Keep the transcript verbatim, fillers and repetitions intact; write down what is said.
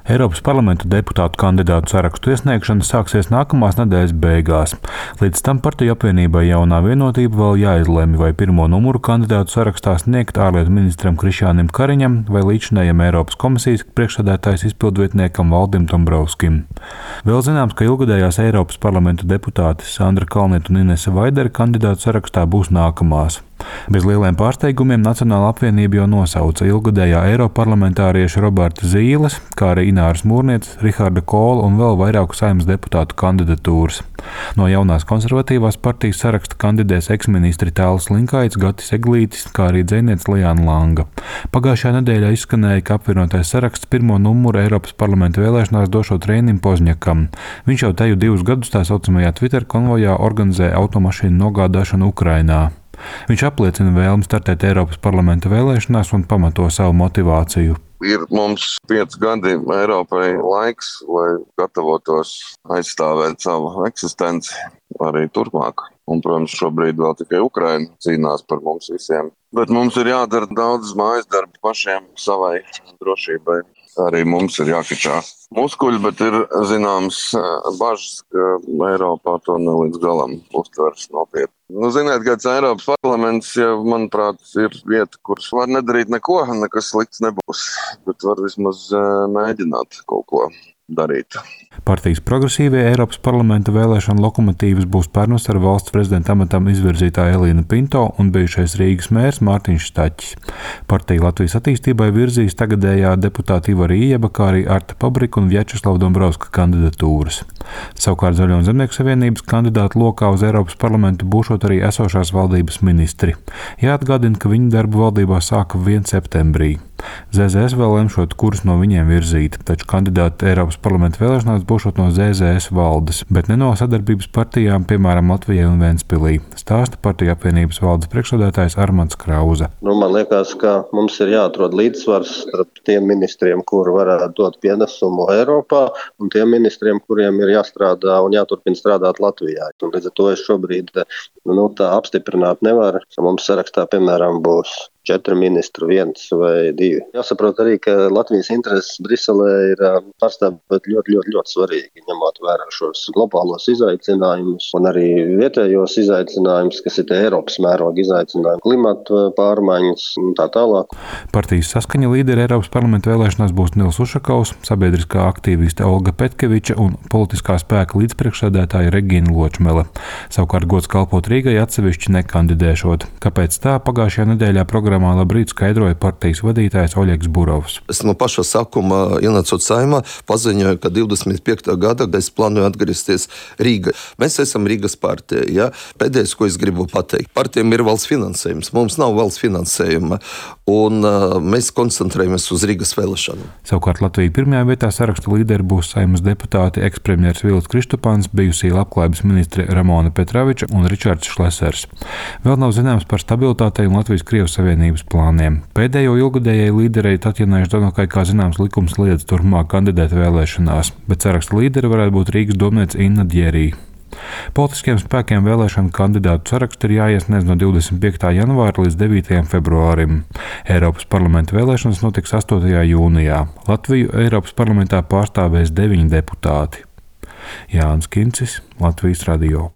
Eiropas parlamenta deputātu kandidātu sarakstu iesniegšana sāksies nākamās nedēļas beigās. Līdz tam partiju apvienībai Jaunā vienotība vēl jāizlemj, vai pirmo numuru kandidātu sarakstā sniegt ārlietu ministram Krišjānim Kariņam vai līdzinējam Eiropas komisijas priekšsēdētājas izpildvietniekam Valdim Dombrovskim. Vēl zināms, ka ilgadējās Eiropas parlamenta deputātes Sandra Kalniete un Inese Vaidere kandidātu sarakstā būs nākamās. Bez lieliem pārsteigumiem Nacionāla apvienība jau nosauca ilgadējā eiroparlamentārieša Roberta Zīles, kā arī Ināras Mūrnietes, Riharda Kola un vēl vairāku Saeimas deputātu kandidatūras. No Jaunās konservatīvās partijas saraksta kandidēs eksministri Tālis Linkaits, Gatis Eglītis, kā arī dzejniece Lijāna Langa. Pagājušajā nedēļā izskanēja, ka apvienotais saraksts pirmo numuru Eiropas parlamenta vēlēšanās došot Reinim Pozņakam. Viņš jau teju divus gadus tā saucamajā Twitter konvojā organizē automašīnu nogādāšanu Ukrainā. Viņš apliecina vēlmi startēt Eiropas parlamenta vēlēšanās un pamato savu motivāciju. Ir mums pieci gadi Eiropai laiks, lai gatavotos aizstāvēt savu eksistenci arī turpmāk. Un, protams, šobrīd vēl tikai Ukraina cīnās par mums visiem. Bet mums ir jādara daudz mājas darbu pašiem savai drošībai. Arī mums ir jākačā muskuļi, bet ir zināms bažas, ka Eiropā to ne līdz galam uztvers nopietni. Nu, ziniet, kāds Eiropas parlaments, ja, manuprāt, ir vieta, kuras var nedarīt neko, nekas slikts nebūs, bet var vismaz mēģināt kaut ko darīt. Partijas progresīvie Eiropas parlamenta vēlēšana lokomotīvas būs pērnus ar valsts prezidenta amatam izvirzītā Elīna Pinto un bijušais Rīgas mērs Mārtiņš Staķis. Partija Latvijas attīstībai virzīs tagadējā deputāta Ivari Ieba, kā arī Arta Pabrika un Vjačeslava Dombrovska kandidatūras. Savukārt Zaļo un Zemnieku savienības kandidātu lokā uz Eiropas parlamentu būšot arī esošās valdības ministri. Jāatgādina, ka viņu darbu valdībā sāka vien septembrī. Z Z S vēl lemšot, kurus no viņiem virzīt, taču kandidāti Eiropas parlamenta vēlēšanās būšot no Z Z S valdes, bet ne no sadarbības partijām, piemēram, Latvijai un Ventspilī, stāsta partiju apvienības valdes priekšsēdētājs Armands Krauze. Nu, man liekas, ka mums ir jāatrod līdzsvars starp tiem ministriem, kuri varētu dot pienesumu Eiropā, un tiem ministriem, kuriem ir jāstrādā un jāturpina strādāt Latvijā. Un līdz ar to es šobrīd nu, tā apstiprināt nevaru, ka mums sarakstā, piemēram, būs četri ministri, viens vai divi. Jāsaprot arī, ka Latvijas intereses Briselē ir pārstāvēt ļoti, ļoti, ļoti svarīgi, ņemot vērā šos globālos izaicinājumus un arī vietējos izaicinājumus, kas ir Eiropas mēroga izaicinājumi, klimata pārmaiņas un tā tālāk. Partijas Saskaņa līderi Eiropas parlamenta vēlēšanās būs Nils Ušakovs, sabiedriskā aktīviste Olga Petkeviča un politiskā spēka līdzpriekšsēdētāja Regīna Ločmele. Savukārt gods kalpot Rīgai atsevišķi nekandidēšot. Kāpēc tā pagājušajā nedēļā programmā Labrīt skaidroja partijas vadītājs Oļegs Burovs. Es no paša sākuma ienācot Saeimā, paziņoju, ka divdesmit piektā gada es plānoju atgriezties Rīgā. Mēs esam Rīgas partija. Ja? Pēdējais, ko es gribu pateikt, partijām ir valsts finansējums. Mums nav valsts finansējuma, un uh, mēs koncentrējamies uz Rīgas vēlēšanu. Savukārt Latvija pirmajā vietā saraksta līderi būs Saeimas deputāti ekspremjers Vils Kristupāns, bijusī labklājības ministre Ramona Petraviča un Ričards Šlesers. Vēl nav zināms par stabilitātei un Latvijas-Krievijas savienības plāniem. Pēdējo ilgadējai līderei Tatjanai Ždanokai, kā zināms, likums liedz turpmāk kandidēt vēlēšanās, bet saraksta līderi varētu būt Rīgas domniece Inna Djerī. Politiskiem spēkiem vēlēšanu kandidātu sarakstu ir jāiesniedz no divdesmit piektā janvāra līdz devītajam februārim. Eiropas parlamenta vēlēšanas notiks astotajā jūnijā. Latviju Eiropas parlamentā pārstāvēs deviņi deputāti. Jānis Kincis, Latvijas radio.